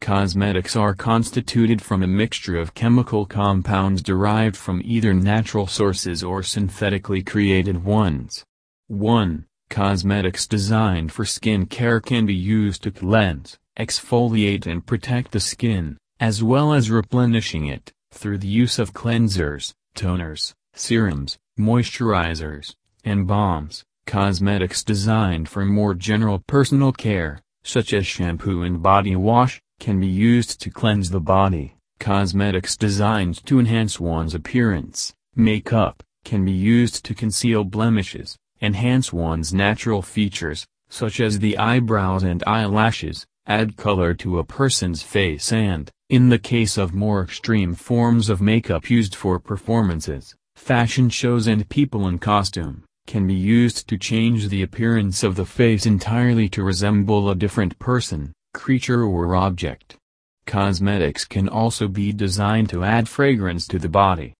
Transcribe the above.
Cosmetics are constituted from a mixture of chemical compounds derived from either natural sources or synthetically created ones. 1. Cosmetics designed for skin care can be used to cleanse, exfoliate and protect the skin, as well as replenishing it, through the use of cleansers, toners, serums, moisturizers, and balms. Cosmetics designed for more general personal care, such as shampoo and body wash, can be used to cleanse the body. Cosmetics designed to enhance one's appearance, makeup, can be used to conceal blemishes, enhance one's natural features, such as the eyebrows and eyelashes, add color to a person's face and, in the case of more extreme forms of makeup used for performances, fashion shows and people in costume, can be used to change the appearance of the face entirely to resemble a different person, creature or object. Cosmetics can also be designed to add fragrance to the body.